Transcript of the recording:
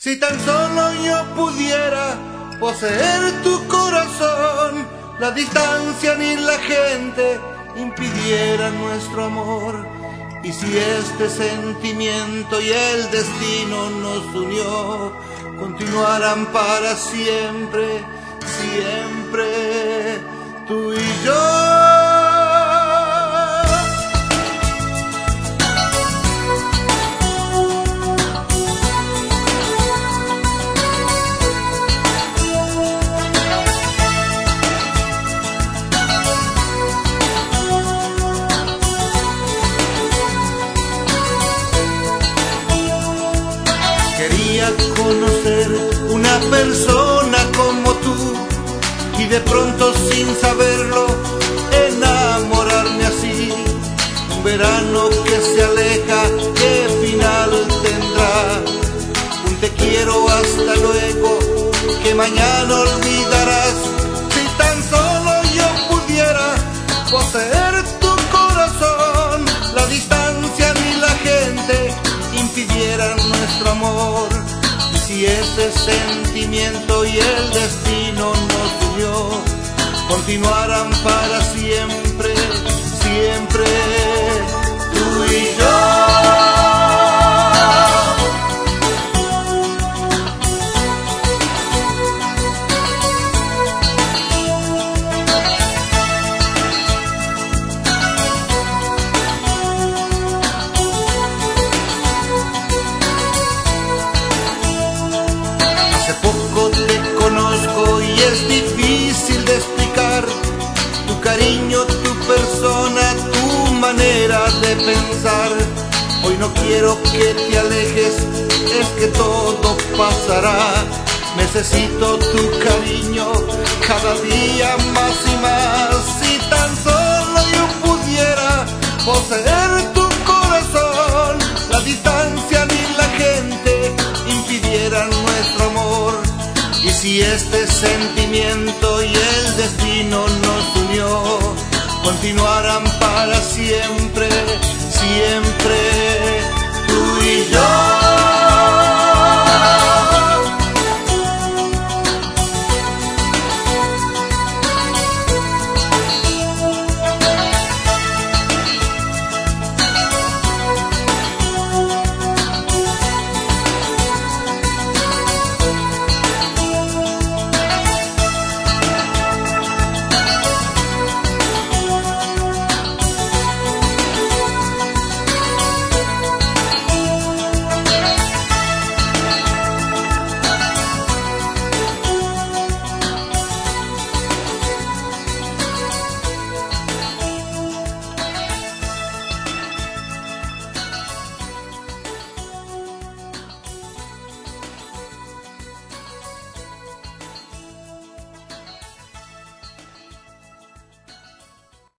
Si tan solo yo pudiera poseer tu corazón, la distancia ni la gente impidieran nuestro amor. Y si este sentimiento y el destino nos unió, continuarán para siempre, siempre, tú y yo. Quería conocer una persona como tú y de pronto sin saberlo enamorarme así. Un verano que se aleja, ¿qué final tendrá? Un te quiero hasta luego que mañana olvidarás. Si tan solo yo pudiera poseer tu corazón, la distancia ni la gente impidieran nuestro amor. Y si ese sentimiento y el destino nos unió, continuarán para siempre, siempre, tú y yo. Te conozco y es difícil de explicar tu cariño, tu persona, tu manera de pensar. Hoy no quiero que te alejes, es que todo pasará. Necesito tu cariño cada día más y más. Si tan solo yo pudiera poseer tu corazón, la distancia ni la gente impidieran nuestro amor. Y si este sentimiento y el destino nos unió, continuarán para siempre, siempre, tú y yo.